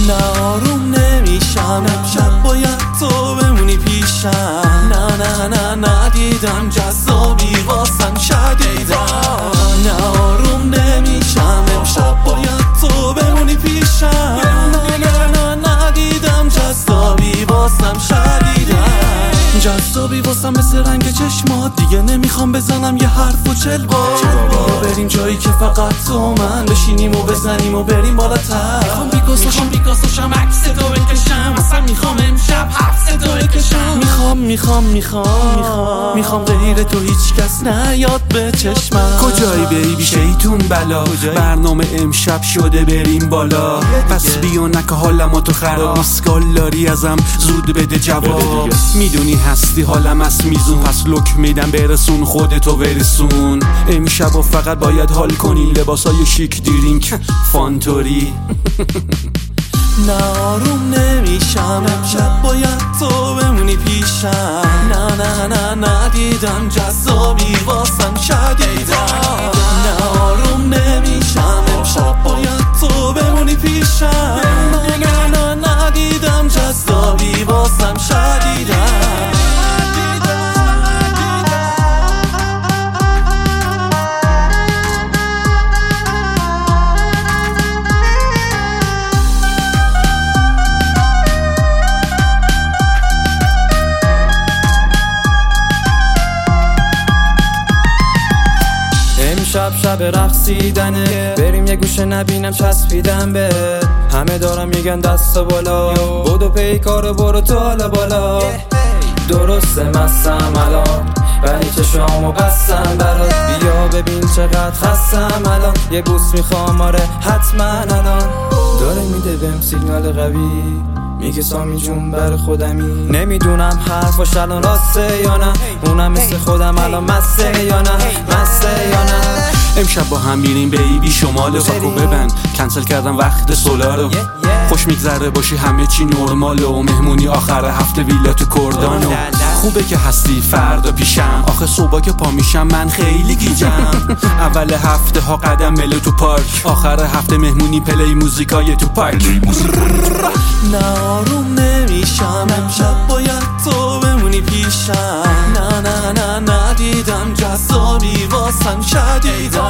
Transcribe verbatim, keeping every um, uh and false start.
نه آروم نمیشم، امشب باید تو بمونی پیشم. نه نه نه ندیدم جذابی واسم شدیدم. نه آروم نمیشم، امشب باید تو بمونی پیشم. نه نه نه ندیدم جذابی واسم شدیدم. جذابی واسم مثل رنگ چشمات، دیگه نمیخوام بزنم یه حرف و چل بار. بیا بریم جایی که فقط تو من بشینیم و بزنیم و بریم بالاتر. میخوام بیکاساشم بیکاساشم عکس تو بکشم، اصلا میخوام امشب حبس تو بکشم. میخوام میخوام میخوام میخوام میخوام غیر تو هیچ کس نیاد به چشمم. کجایی بیبی شیطون بلا، برنامه امشب شده بریم بالا. پس بیا نکه حالم تو خراب، اسکال داری ازم زود بده جواب. میدونی هستی حالم از میزون، پس لک میدم برسون خودتو برسون. امشب و فقط باید حال کنی، لباسای شیک درینک فانتوری. نه آروم نمیشم، امشب باید تو بمونی پیشم. نه نه نه ندیدم جذابی واسم شدیدم. نه آروم نمیشم، امشب باید تو بمونی پیشم. نه نه نه ندیدم جذابی واسم شدیدم. امشب شب رقصیدنه، بریم یه گوشه نبینم چسبیدم به. همه دارم میگن دست بالا، بودو پیکارو برو تو حالا بالا. درسته مستم الان ولی چشامو بستم برات، بیا ببین چقدر خستم الان. یه بوس میخوام آره حتما الان. داره میده بهم سیگنال قوی، میگه سامی جون بر خودمی. نمیدونم حرفاش الان راسته یا نه، اونم مثل خودم الان مسته یا نه، مسته یا نه. امشب با هم میریم بیبی شمال، فاکو ببند کنسل کردم وقت سولارو. خوش میگذره باشی همه چی نرماله، و مهمونی آخر هفته ویلا تو کردانو. خوبه که هستی فردا پیشم، آخه صبح که پا میشم من خیلی گیجم. اول هفته ها قدم ملو تو پارک، آخر هفته مهمونی پلی موزیکای تو پارک. نه آروم نمیشم، امشب باید تو بمونی پیشم. نه نه نه ندیدم جذابی واسم شدیدم.